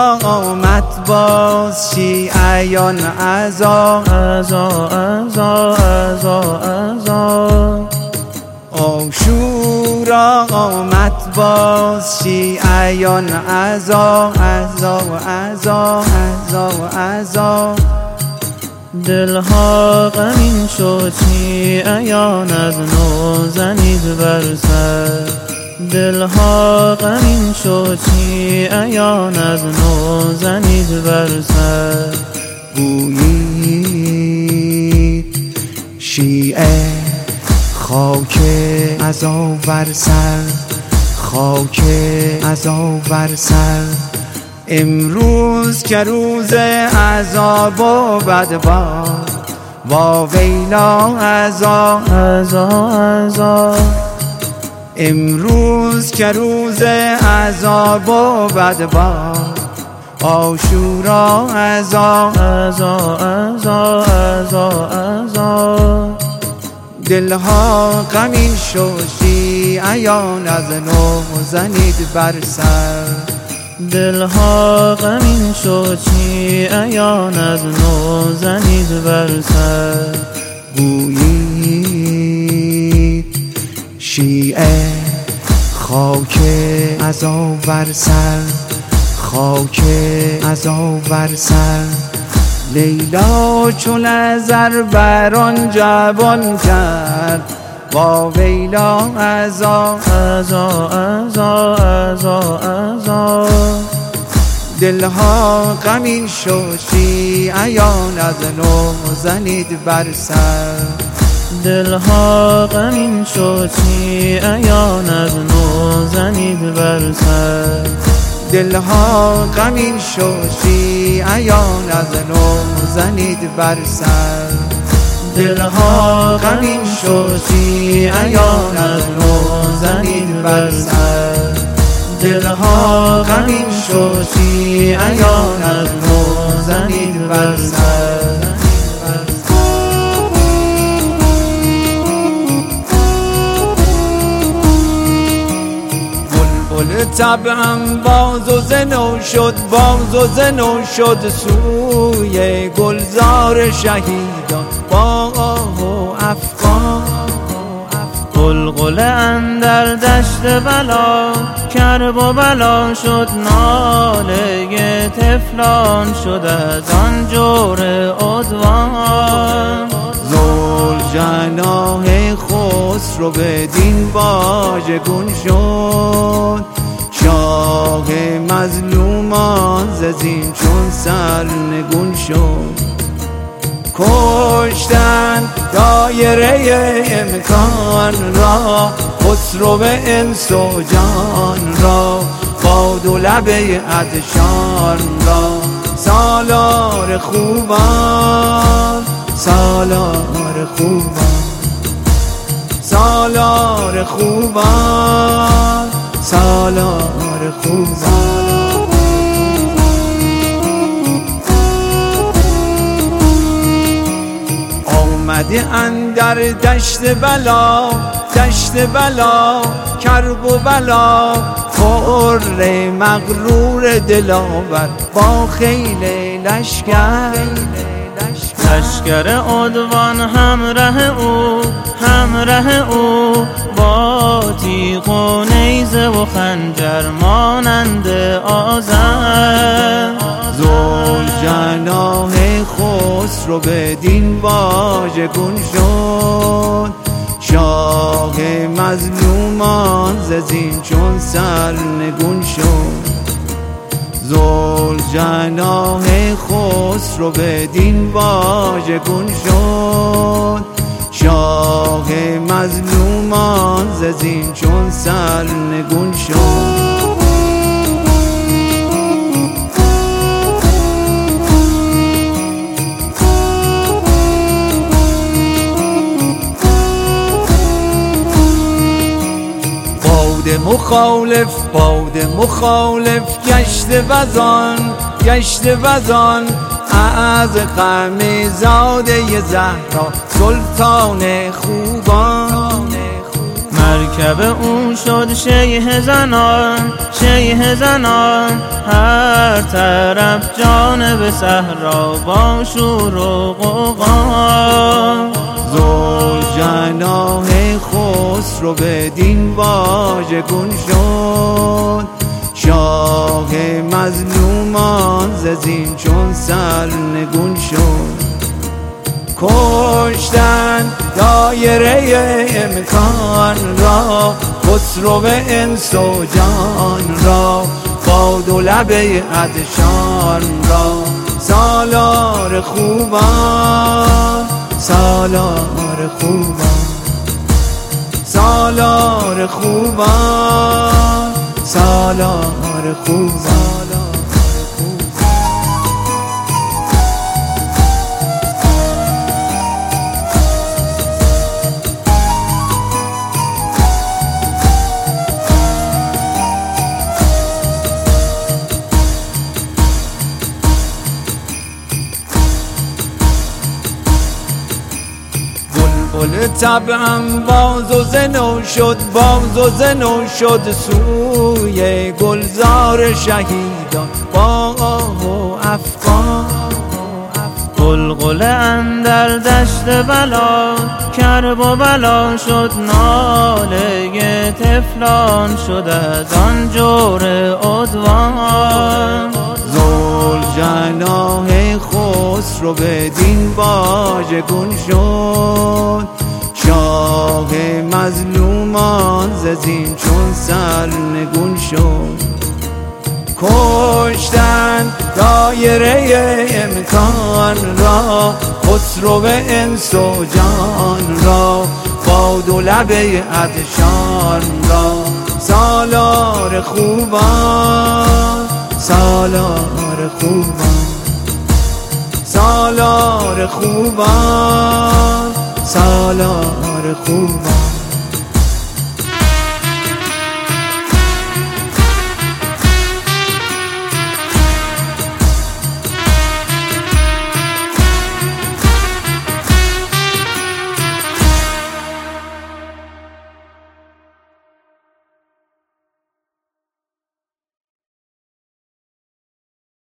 شورا آمد باز شیعیان عزا عاشورا آمد باز شیعیان عزا دلها غمین شد شیعیان از نو زنید بر سر دلها غمین شد شیعیان از نو زنید بر سر گویید شیعه خاک عزا بر سر خاک عزا بر سر امروز که روز عذاب و بدباد وا ویلا عزا امروز که روز عذاب و بدباد عاشورا عزا دلها غمین شد شیعیان از نو زنید بر سر دلها غمین شد شیعیان از نو زنید بر سر گویید شیعه خاک عزا بر سر خاک عزا بر سر لیلا چون نظر بر آن جوان کرد وا ویلا عزا دلها غمین شد شیعیان از نو زنید بر سر دلها غمین شد شیعیان از نو زنید بر سر دلها غمین شد شیعیان از نو زنید بر سر دلها غمین شد شیعیان از نو زنید بر سر دلها غمین شد شیعیان از نو زنید بر سر بلبل طبعم باز و زنو شد باز و زنو شد سوی گلزار شهیدان با آه و افغان غلغله اندر دشت بلا کرب و بلا شد ناله طفلان شد از آن جور عدوان ذوالجناح خسرو بدین واژگون شد شاه مظلومان ز زین چون سرنگون شد کشتن دایره امکان را خسرو انس و جان را باد و لب عطشان را سالار خوبان سالار خوبان سالار خوبان سالار خوبان آمده اندر دشت بلا کرب و بلا پر مغرور دلاور با خیل لشکر عدوان همراه او با تیغ و نیزه و خنجر مانند آذر ذوالجناح خسرو بدین واژگون شد شاه مظلومان ز زین چون سرنگون شد ذوالجناح خسرو بدین واژگون شد شاه مظلومان ز زین چون سرنگون شد باد مخالف گشت وزان از غم زاده زهرا سلطان خوبان مرکب او شد شیه زنان، شیه زنان، هر طرف جانب صحرا با شور و غوغا. ذوالجناح خسرو بدین واژگون شد، شاه مظلومان ز زین چون سرنگون شد. کشتن دایره امکان را، خسرو انس و جان را، باد و لب عطشان را. سالار خوبان، سالار خوبان، سالار خوبان، سالار خوبان. بلبل طبعم باز و زنو شد، باز و زنو شد سوی گلزار شهیدان با آه و افغان. غلغله اندر دشت بلا، کرب و بلا شد ناله طفلان، شد از آن جور عدوان. ذوالجناح خسرو بدین واژگون شد، شاه مظلومان ز زین چون سرنگون شد. کشتن دایره امکان را، خسرو انس و جان را، باد و لب عطشان را. سالار خوبان، سالار خوبان، سالار خوبان، سالار خوبان.